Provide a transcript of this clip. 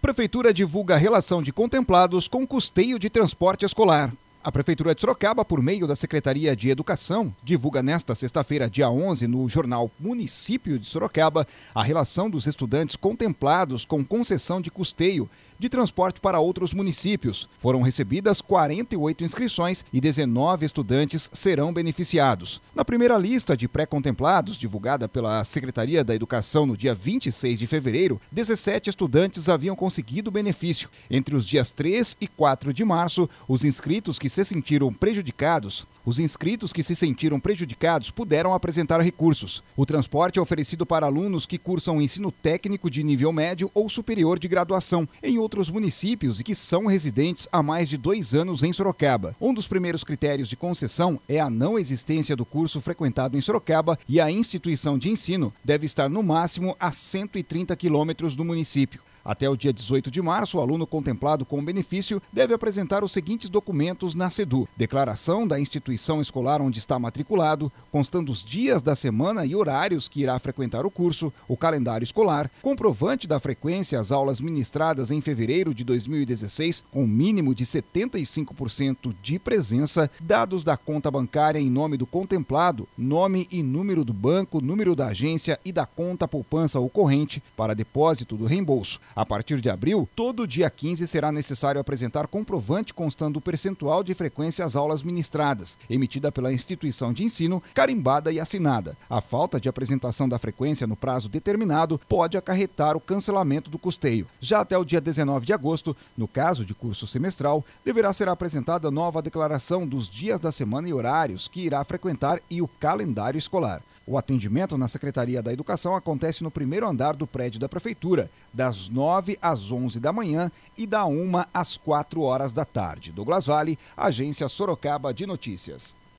Prefeitura divulga a relação de contemplados com custeio de transporte escolar. A Prefeitura de Sorocaba, por meio da Secretaria de Educação, divulga nesta sexta-feira, dia 11, no jornal Município de Sorocaba, a relação dos estudantes contemplados com concessão de custeio de transporte para outros municípios. Foram recebidas 48 inscrições e 19 estudantes serão beneficiados. Na primeira lista de pré-contemplados, divulgada pela Secretaria da Educação no dia 26 de fevereiro, 17 estudantes haviam conseguido benefício. Entre os dias 3 e 4 de março, os inscritos que se sentiram prejudicados puderam apresentar recursos. O transporte é oferecido para alunos que cursam ensino técnico de nível médio ou superior de graduação em outros municípios e que são residentes há mais de 2 anos em Sorocaba. Um dos primeiros critérios de concessão é a não existência do curso frequentado em Sorocaba e a instituição de ensino deve estar no máximo a 130 quilômetros do município. Até o dia 18 de março, o aluno contemplado com o benefício deve apresentar os seguintes documentos na SEDU: declaração da instituição escolar onde está matriculado, constando os dias da semana e horários que irá frequentar o curso, o calendário escolar, comprovante da frequência às aulas ministradas em fevereiro de 2016, com mínimo de 75% de presença, dados da conta bancária em nome do contemplado, nome e número do banco, número da agência e da conta poupança ocorrente para depósito do reembolso. A partir de abril, todo dia 15 será necessário apresentar comprovante constando o percentual de frequência às aulas ministradas, emitida pela instituição de ensino, carimbada e assinada. A falta de apresentação da frequência no prazo determinado pode acarretar o cancelamento do custeio. Já até o dia 19 de agosto, no caso de curso semestral, deverá ser apresentada nova declaração dos dias da semana e horários que irá frequentar e o calendário escolar. O atendimento na Secretaria da Educação acontece no primeiro andar do prédio da Prefeitura, das 9 às 11 da manhã e da 1 às 4 horas da tarde. Douglas Vale, Agência Sorocaba de Notícias.